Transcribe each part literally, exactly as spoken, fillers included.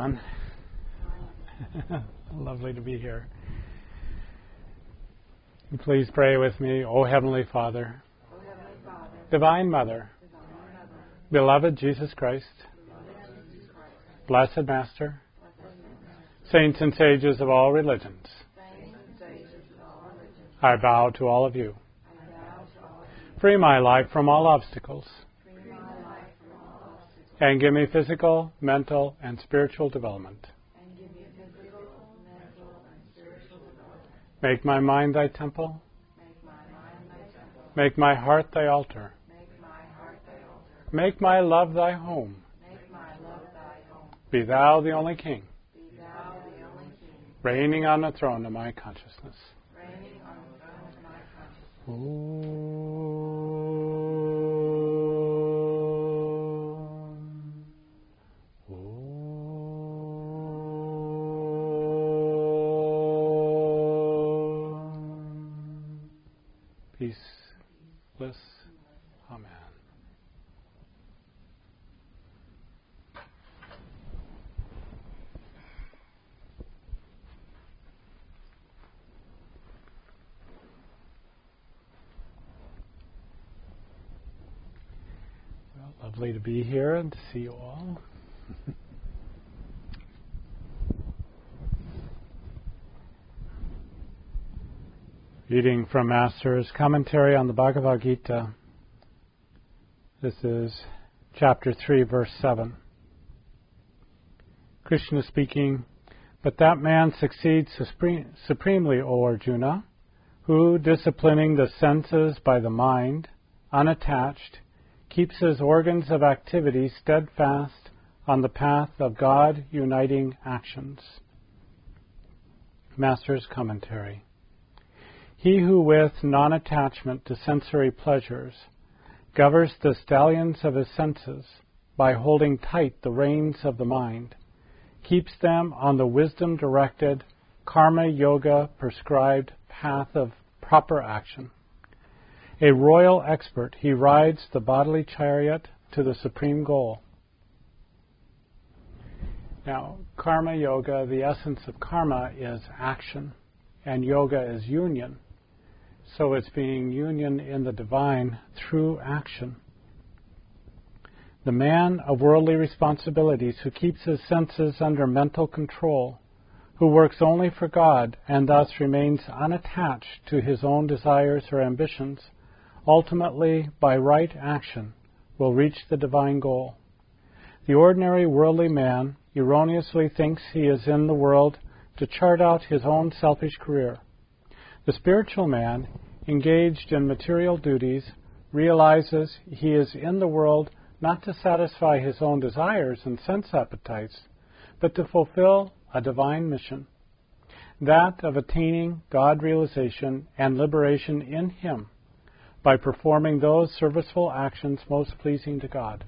everyone. Lovely to be here. Please pray with me. O Heavenly Father, O Heavenly Father, Divine Mother, Divine Mother, beloved Jesus Christ, beloved Jesus Christ, Blessed Master, blessed Master, saints and sages of all religions, saints and sages of all religions, I bow to all of you. I bow to all of you. Free my life from all obstacles, Free my life from all obstacles, and give me physical, mental, and spiritual development. and give me physical, mental, and spiritual development. Make my mind thy temple, Make my mind thy temple, make my heart thy altar, make my heart thy altar, make my love thy home. make my love thy home. Be thou the only King, Be thou the only King, reigning on the throne of my consciousness. reigning on the throne of my consciousness. Om. Om. Peace, bliss, amen. Well, lovely to be here and to see you all. Reading from Master's Commentary on the Bhagavad Gita. This is chapter three, verse seven. Krishna speaking, "But that man succeeds supreme, supremely, O Arjuna, who, disciplining the senses by the mind, unattached, keeps his organs of activity steadfast on the path of God-uniting actions." Master's Commentary. He who with non-attachment to sensory pleasures governs the stallions of his senses by holding tight the reins of the mind, keeps them on the wisdom-directed, karma-yoga prescribed path of proper action. A royal expert, he rides the bodily chariot to the supreme goal. Now, karma yoga, the essence of karma is action, and yoga is union. So it's being union in the divine through action. The man of worldly responsibilities who keeps his senses under mental control, who works only for God and thus remains unattached to his own desires or ambitions, ultimately, by right action, will reach the divine goal. The ordinary worldly man erroneously thinks he is in the world to chart out his own selfish career. The spiritual man, engaged in material duties, realizes he is in the world not to satisfy his own desires and sense appetites, but to fulfill a divine mission, that of attaining God realization and liberation in him by performing those serviceful actions most pleasing to God.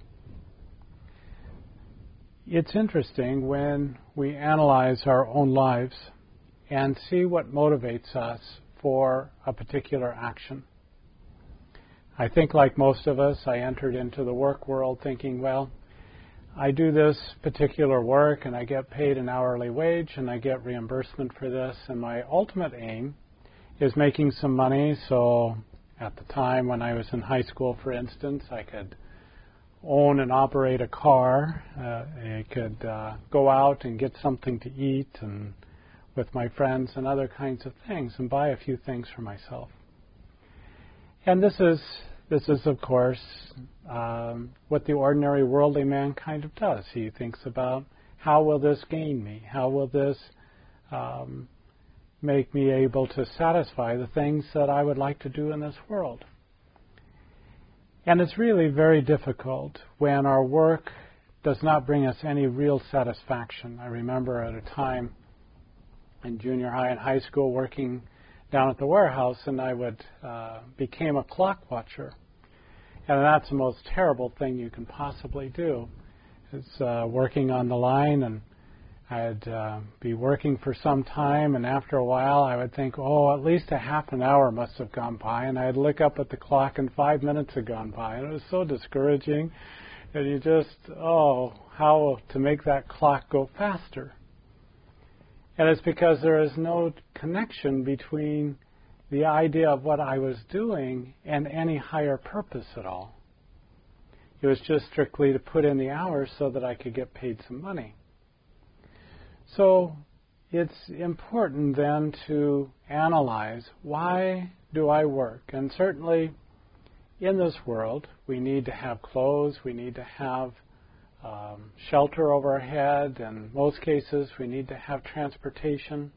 It's interesting when we analyze our own lives and see what motivates us for a particular action. I think, like most of us, I entered into the work world thinking, well, I do this particular work and I get paid an hourly wage and I get reimbursement for this, and my ultimate aim is making some money. So at the time when I was in high school, for instance, I could own and operate a car. Uh, I could uh, go out and get something to eat and with my friends and other kinds of things, and buy a few things for myself. And this is, this is of course, um, what the ordinary worldly man kind of does. He thinks about, how will this gain me? How will this um, make me able to satisfy the things that I would like to do in this world? And it's really very difficult when our work does not bring us any real satisfaction. I remember at a time in junior high and high school working down at the warehouse, and I would uh, became a clock watcher. And that's the most terrible thing you can possibly do. It's uh, working on the line, and I'd uh, be working for some time, and after a while I would think, oh, at least a half an hour must have gone by, and I'd look up at the clock and five minutes had gone by, and it was so discouraging. And you just, oh, how to make that clock go faster. And it's because there is no connection between the idea of what I was doing and any higher purpose at all. It was just strictly to put in the hours so that I could get paid some money. So it's important then to analyze, why do I work? And certainly in this world, we need to have clothes, we need to have um, shelter over our head, and in most cases we need to have transportation.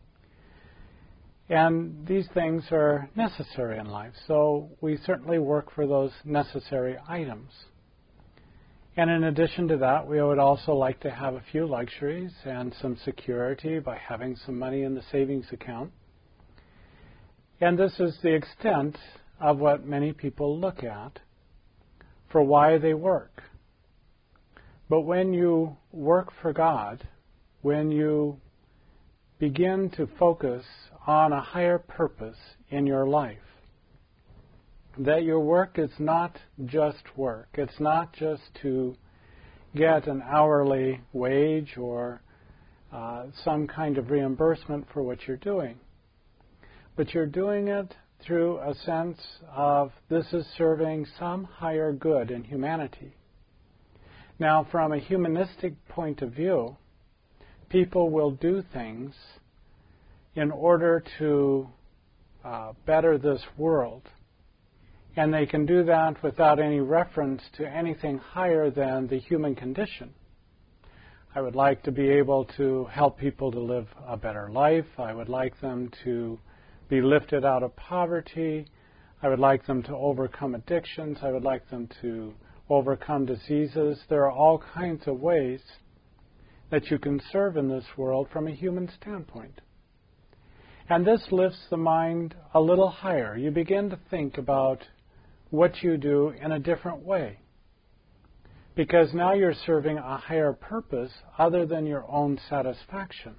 And these things are necessary in life, so we certainly work for those necessary items. And in addition to that, we would also like to have a few luxuries and some security by having some money in the savings account. And this is the extent of what many people look at for why they work. But when you work for God, when you begin to focus on a higher purpose in your life, that your work is not just work. It's not just to get an hourly wage or uh, some kind of reimbursement for what you're doing. But you're doing it through a sense of this is serving some higher good in humanity. Now, from a humanistic point of view, people will do things in order to uh, better this world. And they can do that without any reference to anything higher than the human condition. I would like to be able to help people to live a better life. I would like them to be lifted out of poverty. I would like them to overcome addictions. I would like them to overcome diseases. There are all kinds of ways that you can serve in this world from a human standpoint. And this lifts the mind a little higher. You begin to think about what you do in a different way. Because now you're serving a higher purpose other than your own satisfaction.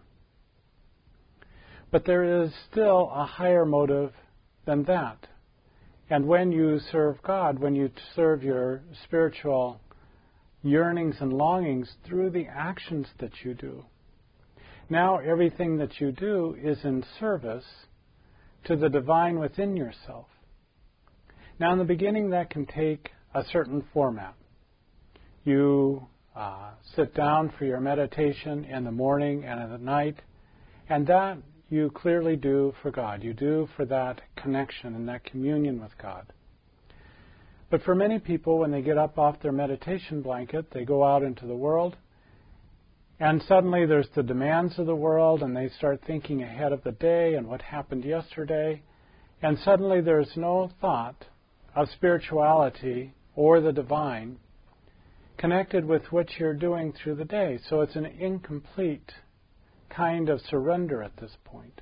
But there is still a higher motive than that. And when you serve God, when you serve your spiritual yearnings and longings through the actions that you do, now everything that you do is in service to the divine within yourself. Now in the beginning that can take a certain format. You uh, sit down for your meditation in the morning and at night, and that you clearly do for God. You do for that connection and that communion with God. But for many people, when they get up off their meditation blanket, they go out into the world, and suddenly there's the demands of the world, and they start thinking ahead of the day and what happened yesterday, and suddenly there's no thought of spirituality or the divine connected with what you're doing through the day. So it's an incomplete kind of surrender at this point.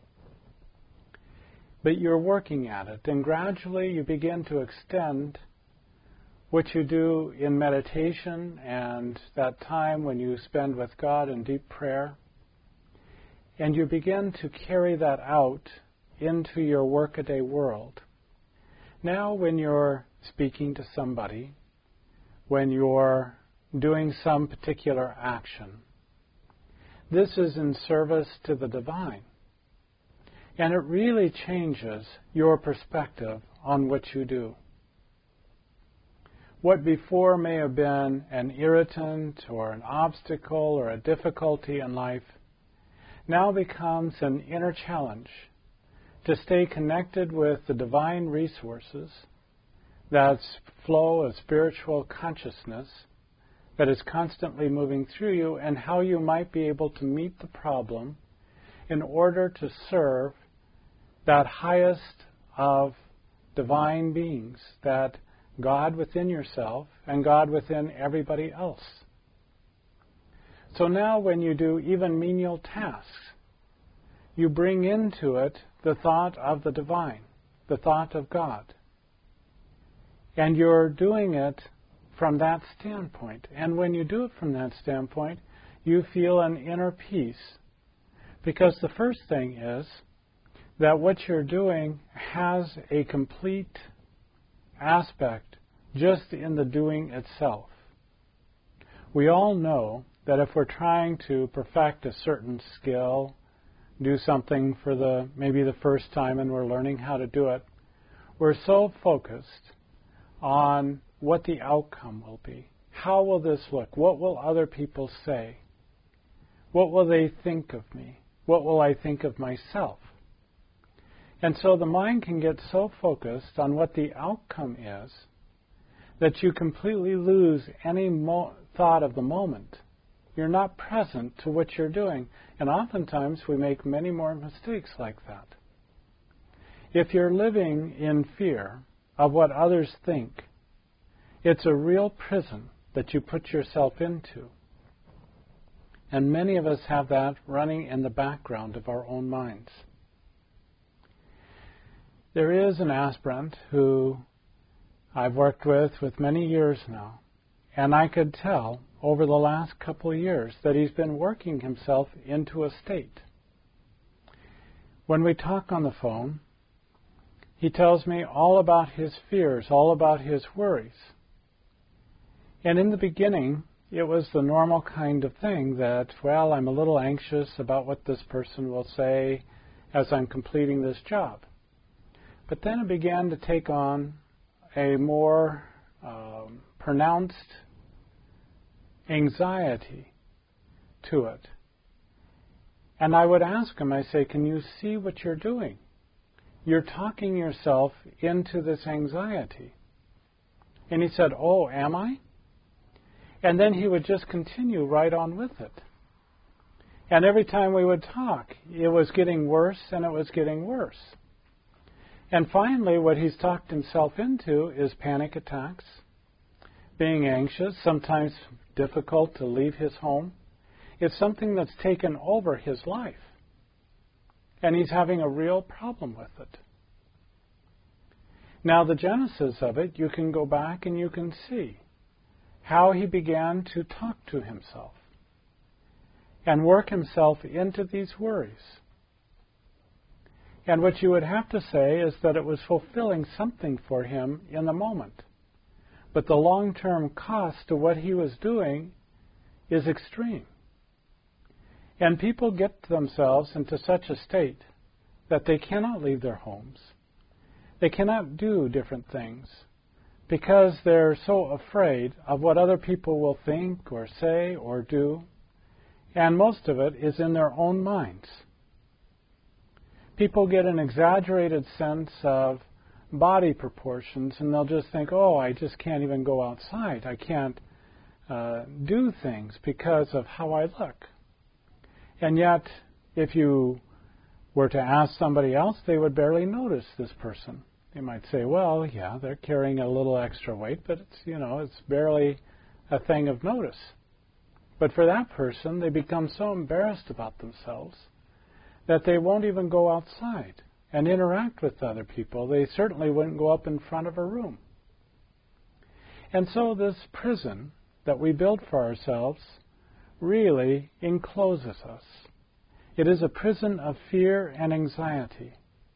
But you're working at it, and gradually you begin to extend what you do in meditation and that time when you spend with God in deep prayer, and you begin to carry that out into your workaday world. Now when you're speaking to somebody, when you're doing some particular action, this is in service to the divine. And it really changes your perspective on what you do. What before may have been an irritant or an obstacle or a difficulty in life now becomes an inner challenge to stay connected with the divine resources, that flow of spiritual consciousness that is constantly moving through you, and how you might be able to meet the problem in order to serve that highest of divine beings, that God within yourself and God within everybody else. So now when you do even menial tasks, you bring into it the thought of the divine, the thought of God. And you're doing it from that standpoint. And when you do it from that standpoint, you feel an inner peace. Because the first thing is that what you're doing has a complete aspect just in the doing itself. We all know that if we're trying to perfect a certain skill, do something for the maybe the first time and we're learning how to do it, we're so focused on what the outcome will be. How will this look? What will other people say? What will they think of me? What will I think of myself? And so the mind can get so focused on what the outcome is that you completely lose any mo- thought of the moment. You're not present to what you're doing. And oftentimes we make many more mistakes like that. If you're living in fear of what others think, it's a real prison that you put yourself into. And many of us have that running in the background of our own minds. There is an aspirant who I've worked with with many years now, and I could tell over the last couple of years that he's been working himself into a state. When we talk on the phone, he tells me all about his fears, all about his worries. And in the beginning, it was the normal kind of thing that, well, I'm a little anxious about what this person will say as I'm completing this job. But then it began to take on a more um, pronounced anxiety to it. And I would ask him, I say, can you see what you're doing? You're talking yourself into this anxiety. And he said, oh, am I? And then he would just continue right on with it. And every time we would talk, it was getting worse and it was getting worse. And finally, what he's talked himself into is panic attacks, being anxious, sometimes difficult to leave his home. It's something that's taken over his life. And he's having a real problem with it. Now, the genesis of it, you can go back and you can see how he began to talk to himself and work himself into these worries. And what you would have to say is that it was fulfilling something for him in the moment. But the long-term cost to what he was doing is extreme. And people get themselves into such a state that they cannot leave their homes. They cannot do different things because they're so afraid of what other people will think or say or do. And most of it is in their own minds. People get an exaggerated sense of body proportions, and they'll just think, oh, I just can't even go outside. I can't uh, do things because of how I look. And yet, if you were to ask somebody else, they would barely notice this person. They might say, well, yeah, they're carrying a little extra weight, but it's, you know, it's barely a thing of notice. But for that person, they become so embarrassed about themselves that they won't even go outside and interact with other people. They certainly wouldn't go up in front of a room. And so this prison that we build for ourselves really encloses us. It is a prison of fear and anxiety.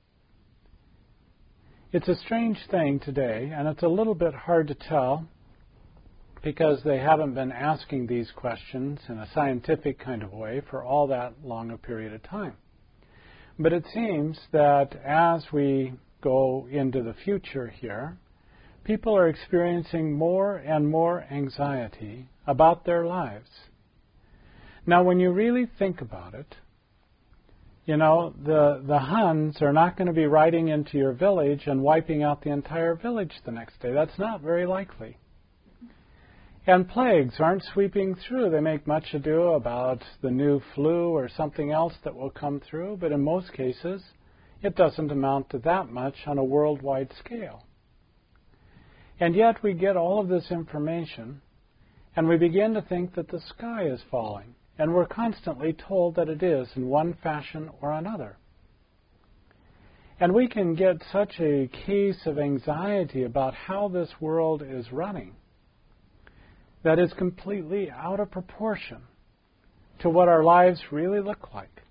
It's a strange thing today, and it's a little bit hard to tell because they haven't been asking these questions in a scientific kind of way for all that long a period of time. But it seems that as we go into the future here, people are experiencing more and more anxiety about their lives. Now, when you really think about it, you know, the, the Huns are not going to be riding into your village and wiping out the entire village the next day. That's not very likely. And plagues aren't sweeping through. They make much ado about the new flu or something else that will come through, but in most cases, it doesn't amount to that much on a worldwide scale. And yet we get all of this information, and we begin to think that the sky is falling, and we're constantly told that it is in one fashion or another. And we can get such a case of anxiety about how this world is running that is completely out of proportion to what our lives really look like.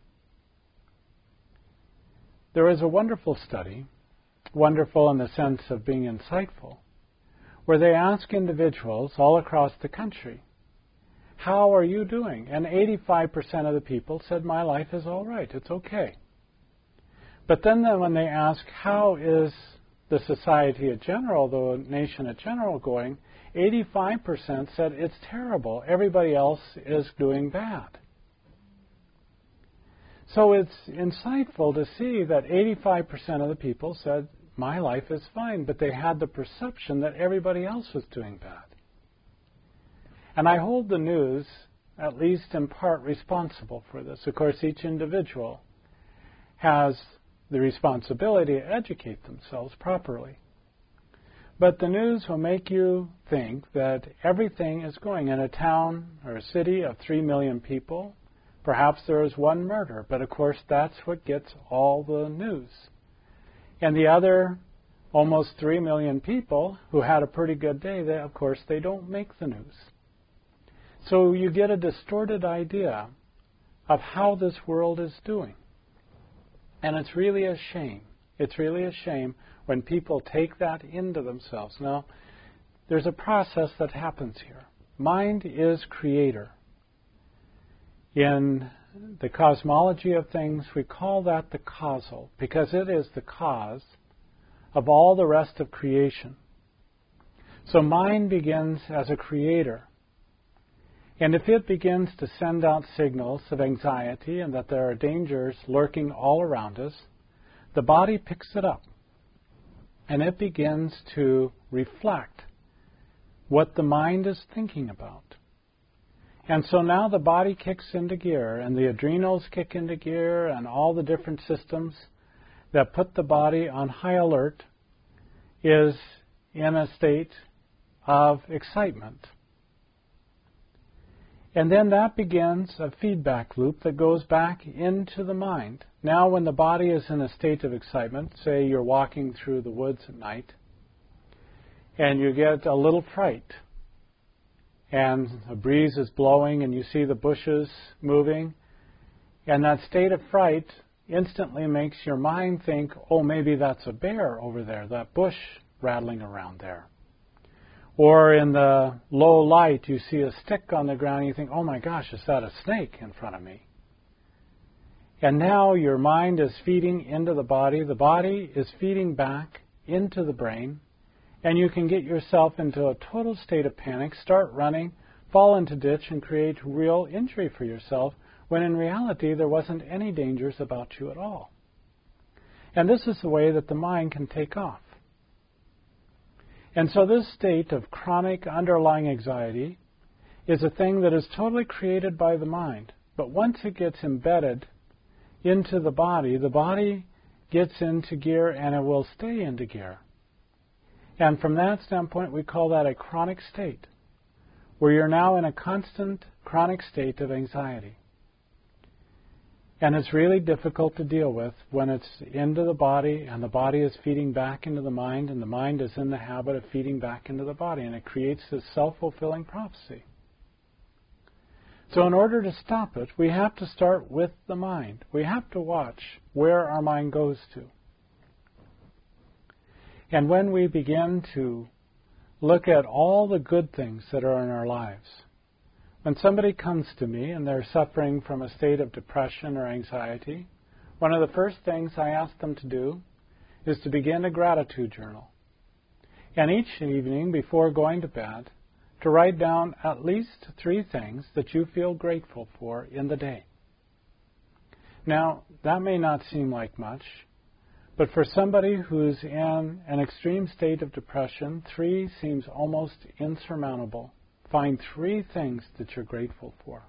There is a wonderful study, wonderful in the sense of being insightful, where they ask individuals all across the country, how are you doing? And eighty-five percent of the people said, my life is all right, it's okay. But then, then when they ask, how is the society in general, the nation in general going, eighty-five percent said, it's terrible, everybody else is doing bad. So it's insightful to see that eighty-five percent of the people said, my life is fine, but they had the perception that everybody else was doing bad. And I hold the news, at least in part, responsible for this. Of course, each individual has the responsibility to educate themselves properly. But the news will make you think that everything is going. In a town or a city of three million people, perhaps there is one murder, but of course that's what gets all the news. And the other almost three million people who had a pretty good day, they, of course, they don't make the news. So you get a distorted idea of how this world is doing. And it's really a shame. It's really a shame when people take that into themselves. Now, there's a process that happens here. Mind is creator. In the cosmology of things, we call that the causal, because it is the cause of all the rest of creation. So mind begins as a creator. And if it begins to send out signals of anxiety and that there are dangers lurking all around us, the body picks it up. And it begins to reflect what the mind is thinking about. And so now the body kicks into gear, and the adrenals kick into gear, and all the different systems that put the body on high alert is in a state of excitement. And then that begins a feedback loop that goes back into the mind. Now when the body is in a state of excitement, say you're walking through the woods at night, and you get a little fright, and a breeze is blowing and you see the bushes moving, and that state of fright instantly makes your mind think, oh, maybe that's a bear over there, that bush rattling around there. Or in the low light, you see a stick on the ground and you think, oh my gosh, is that a snake in front of me? And now your mind is feeding into the body, the body is feeding back into the brain, and you can get yourself into a total state of panic, start running, fall into ditch, and create real injury for yourself, when in reality there wasn't any dangers about you at all. And this is the way that the mind can take off. And so this state of chronic underlying anxiety is a thing that is totally created by the mind. But once it gets embedded into the body, the body gets into gear and it will stay into gear. And from that standpoint, we call that a chronic state, where you're now in a constant chronic state of anxiety. And it's really difficult to deal with when it's into the body and the body is feeding back into the mind and the mind is in the habit of feeding back into the body, and it creates this self-fulfilling prophecy. So in order to stop it, we have to start with the mind. We have to watch where our mind goes to. And when we begin to look at all the good things that are in our lives, when somebody comes to me and they're suffering from a state of depression or anxiety, one of the first things I ask them to do is to begin a gratitude journal. And each evening before going to bed, to write down at least three things that you feel grateful for in the day. Now, that may not seem like much, but for somebody who's in an extreme state of depression, three seems almost insurmountable. Find three things that you're grateful for.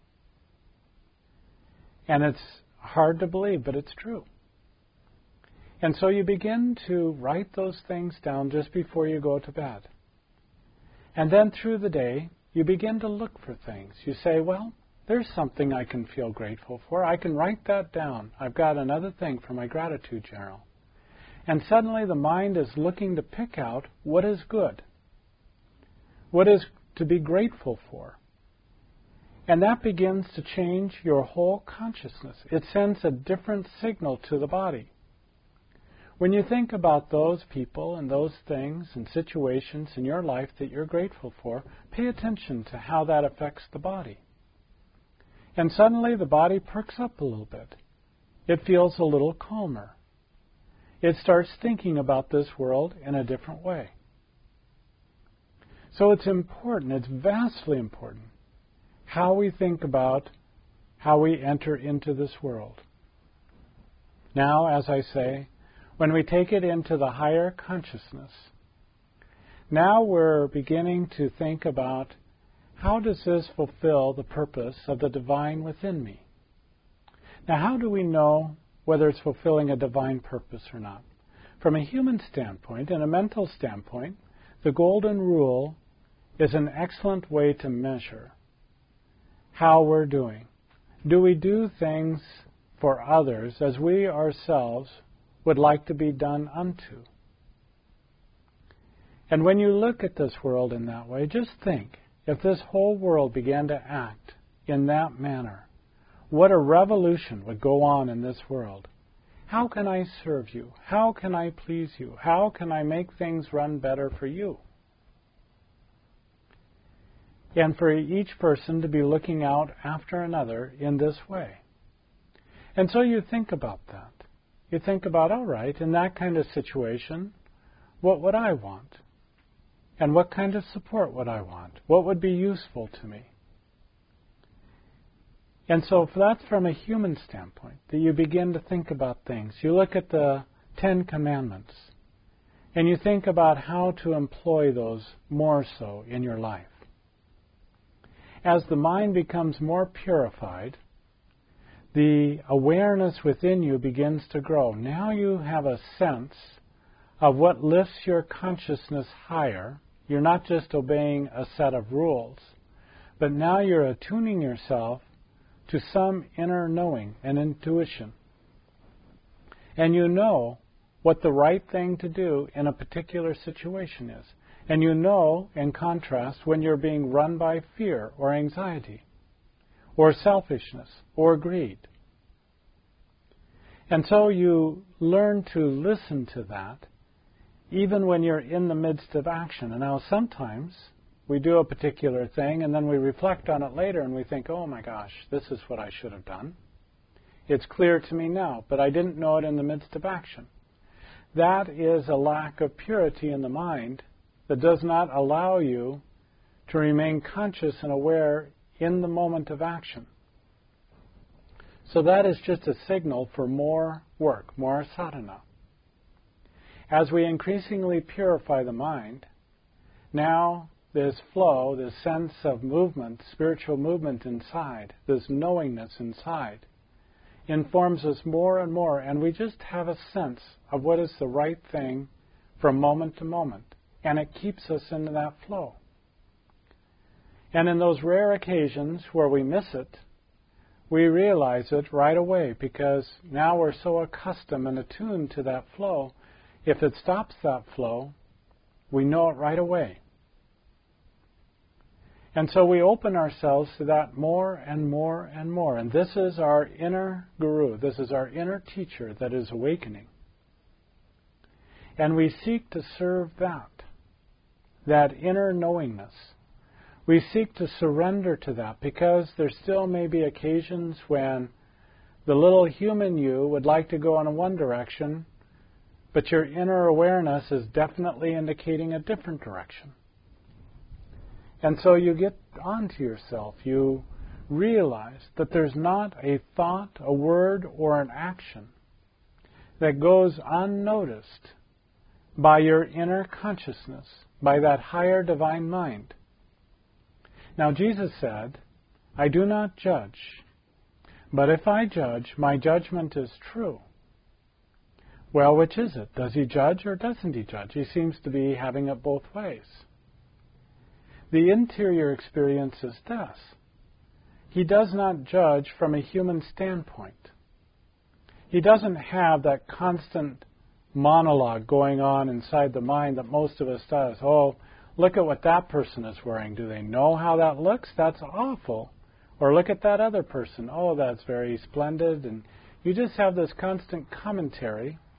And it's hard to believe, but it's true. And so you begin to write those things down just before you go to bed. And then through the day, you begin to look for things. You say, well, there's something I can feel grateful for. I can write that down. I've got another thing for my gratitude journal. And suddenly the mind is looking to pick out what is good, what is to be grateful for. And that begins to change your whole consciousness. It sends a different signal to the body. when you think about those people and those things and situations in your life that you're grateful for, pay attention to how that affects the body. And suddenly the body perks up a little bit. It feels a little calmer. It starts thinking about this world in a different way. So it's important, it's vastly important, how we think about how we enter into this world. Now, as I say, when we take it into the higher consciousness, now we're beginning to think about how does this fulfill the purpose of the divine within me? Now, how do we know whether it's fulfilling a divine purpose or not? From a human standpoint and a mental standpoint, the golden rule is an excellent way to measure how we're doing. Do we do things for others as we ourselves would like to be done unto? And when you look at this world in that way, just think, if this whole world began to act in that manner, what a revolution would go on in this world. How can I serve you? How can I please you? How can I make things run better for you? And for each person to be looking out after another in this way. And so you think about that. You think about, all right, in that kind of situation, what would I want? And what kind of support would I want? What would be useful to me? And so if that's from a human standpoint, that you begin to think about things. You look at the Ten Commandments, and you think about how to employ those more so in your life. As the mind becomes more purified, the awareness within you begins to grow. Now you have a sense of what lifts your consciousness higher. You're not just obeying a set of rules, but now you're attuning yourself to some inner knowing and intuition. And you know what the right thing to do in a particular situation is. And you know, in contrast, when you're being run by fear or anxiety or selfishness or greed. And so you learn to listen to that even when you're in the midst of action. And now sometimes we do a particular thing and then we reflect on it later and we think, oh my gosh, this is what I should have done. It's clear to me now, but I didn't know it in the midst of action. That is a lack of purity in the mind that does not allow you to remain conscious and aware in the moment of action. So that is just a signal for more work, more sadhana. As we increasingly purify the mind, now this flow, this sense of movement, spiritual movement inside, this knowingness inside, informs us more and more, and we just have a sense of what is the right thing from moment to moment. And it keeps us in that flow. And in those rare occasions where we miss it, we realize it right away because now we're so accustomed and attuned to that flow. If it stops that flow, we know it right away. And so we open ourselves to that more and more and more. And this is our inner guru. This is our inner teacher that is awakening. And we seek to serve that. That inner knowingness. We seek to surrender to that because there still may be occasions when the little human you would like to go in one direction, but your inner awareness is definitely indicating a different direction. And so you get onto yourself. You realize that there's not a thought, a word, or an action that goes unnoticed by your inner consciousness, by that higher divine mind. Now Jesus said, I do not judge, but if I judge, my judgment is true. Well, which is it? Does he judge or doesn't he judge? He seems to be having it both ways. The interior experience is this. He does not judge from a human standpoint. He doesn't have that constant monologue going on inside the mind that most of us does. Oh, look at what that person is wearing. Do they know how that looks? That's awful. Or look at that other person. Oh, that's very splendid. And you just have this constant commentary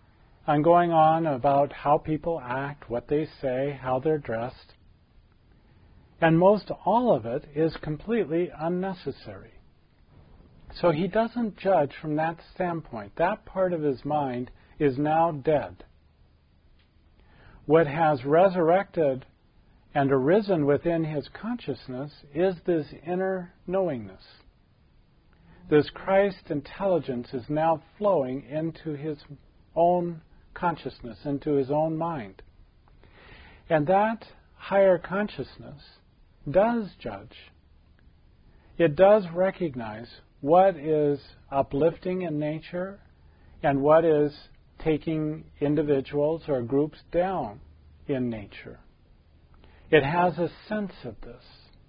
on going on about how people act, what they say, how they're dressed. And most all of it is completely unnecessary. So he doesn't judge from that standpoint. That part of his mind is now dead. What has resurrected and arisen within his consciousness is this inner knowingness. This Christ intelligence is now flowing into his own consciousness, into his own mind. And that higher consciousness does judge. It does recognize what is uplifting in nature and what is taking individuals or groups down in nature. It has a sense of this.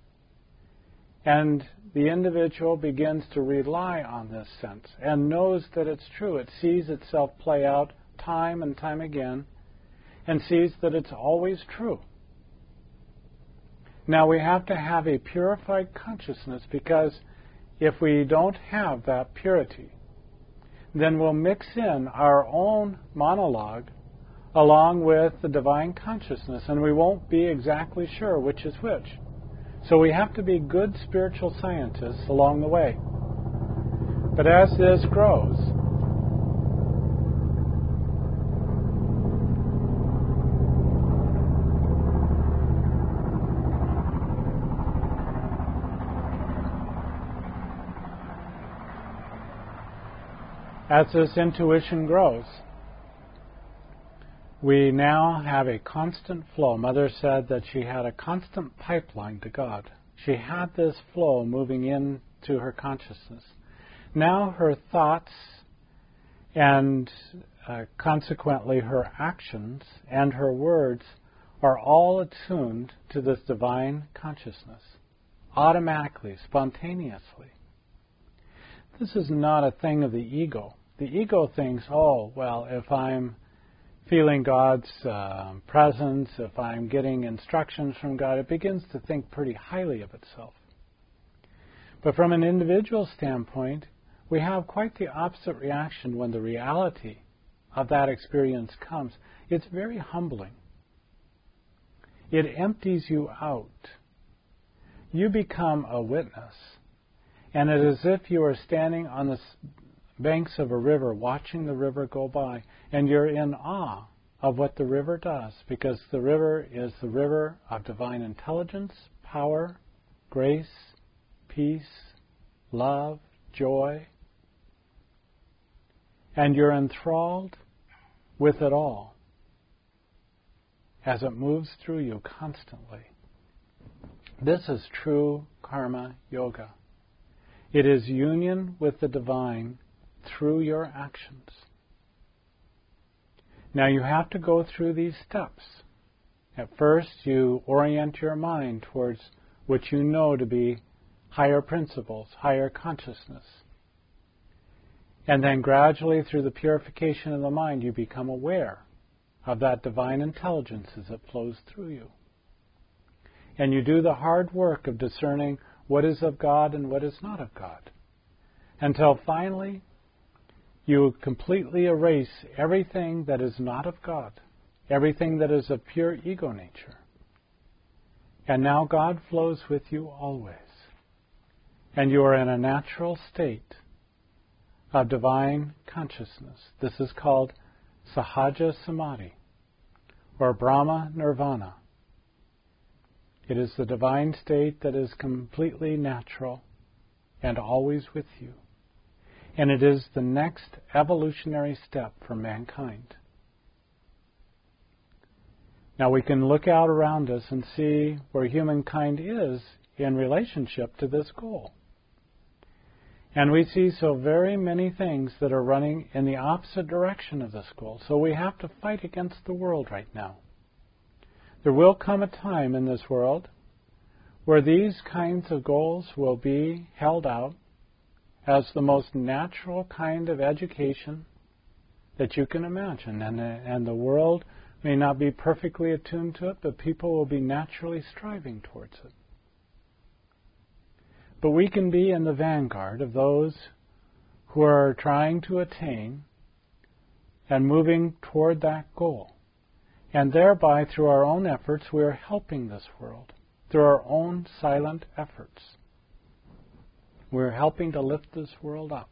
And the individual begins to rely on this sense and knows that it's true. It sees itself play out time and time again and sees that it's always true. Now we have to have a purified consciousness, because if we don't have that purity, then we'll mix in our own monologue along with the divine consciousness, and we won't be exactly sure which is which. So we have to be good spiritual scientists along the way. But as this grows, as this intuition grows, we now have a constant flow. Mother said that she had a constant pipeline to God. She had this flow moving into her consciousness. Now her thoughts and uh, consequently her actions and her words are all attuned to this divine consciousness, automatically, spontaneously. This is not a thing of the ego. The ego thinks, oh, well, if I'm feeling God's uh, presence, if I'm getting instructions from God, it begins to think pretty highly of itself. But from an individual standpoint, we have quite the opposite reaction when the reality of that experience comes. It's very humbling. It empties you out. You become a witness. And it is as if you are standing on the banks of a river, watching the river go by, and you're in awe of what the river does, because the river is the river of divine intelligence, power, grace, peace, love, joy, and you're enthralled with it all as it moves through you constantly. This is true karma yoga. It is union with the divine through your actions. Now you have to go through these steps. At first you orient your mind towards what you know to be higher principles, higher consciousness. And then gradually through the purification of the mind you become aware of that divine intelligence as it flows through you. And you do the hard work of discerning what is of God and what is not of God, until finally you completely erase everything that is not of God, everything that is of pure ego nature. And now God flows with you always. And you are in a natural state of divine consciousness. This is called Sahaja Samadhi, or Brahma Nirvana. It is the divine state that is completely natural and always with you. And it is the next evolutionary step for mankind. Now we can look out around us and see where humankind is in relationship to this goal. And we see so very many things that are running in the opposite direction of this goal. So we have to fight against the world right now. There will come a time in this world where these kinds of goals will be held out as the most natural kind of education that you can imagine. And, and the world may not be perfectly attuned to it, but people will be naturally striving towards it. But we can be in the vanguard of those who are trying to attain and moving toward that goal. And thereby, through our own efforts, we are helping this world. Through our own silent efforts, we're helping to lift this world up.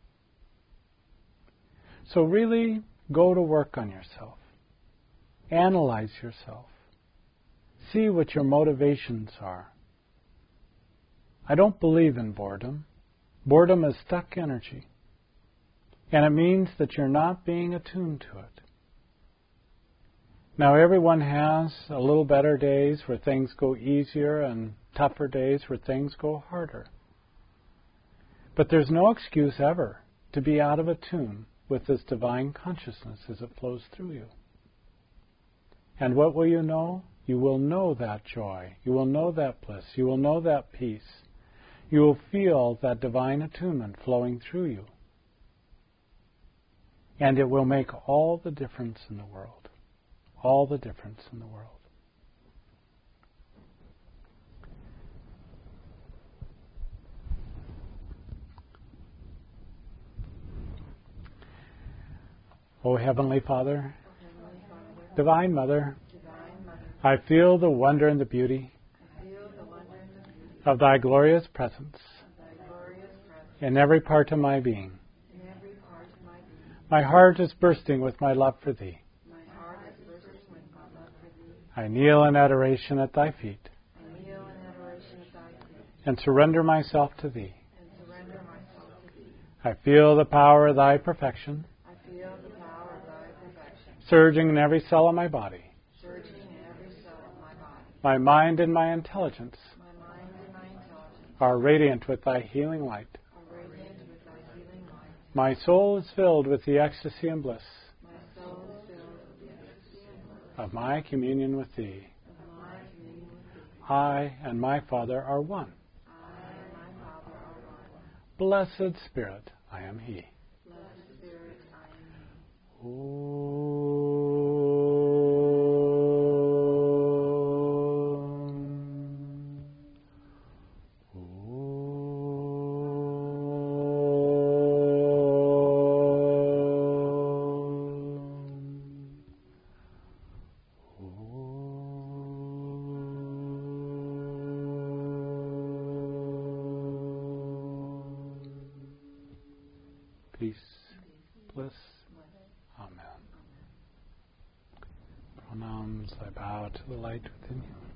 So really, go to work on yourself. Analyze yourself. See what your motivations are. I don't believe in boredom. Boredom is stuck energy. And it means that you're not being attuned to it. Now everyone has a little better days where things go easier and tougher days where things go harder. But there's no excuse ever to be out of attune with this divine consciousness as it flows through you. And what will you know? You will know that joy. You will know that bliss. You will know that peace. You will feel that divine attunement flowing through you. And it will make all the difference in the world. All the difference in the world. O Heavenly Father, Heavenly Father, Divine Mother, Divine Mother, I feel the wonder and the beauty I feel the wonder and the beauty of Thy glorious presence of Thy glorious presence in every part of my being. in every part of my being. My heart is bursting with my love for Thee. My heart is bursting with my love for Thee. I kneel in adoration at Thy feet I kneel in adoration at Thy feet and surrender myself to Thee. and surrender myself to Thee. I feel the power of Thy perfection I feel the power of Thy perfection surging in every cell of my body. surging in every cell of my body. My mind and my intelligence My mind and my intelligence are radiant with Thy healing light. are radiant with Thy healing light. My soul is filled with the ecstasy and bliss My soul is filled with the ecstasy and bliss of my communion with Thee. of my communion with Thee. I and my Father are one. I and my Father are one. Blessed Spirit, I am He. Blessed Spirit, I am He. Om. Peace, bliss. Amen. Pranams, I bow to the light within you.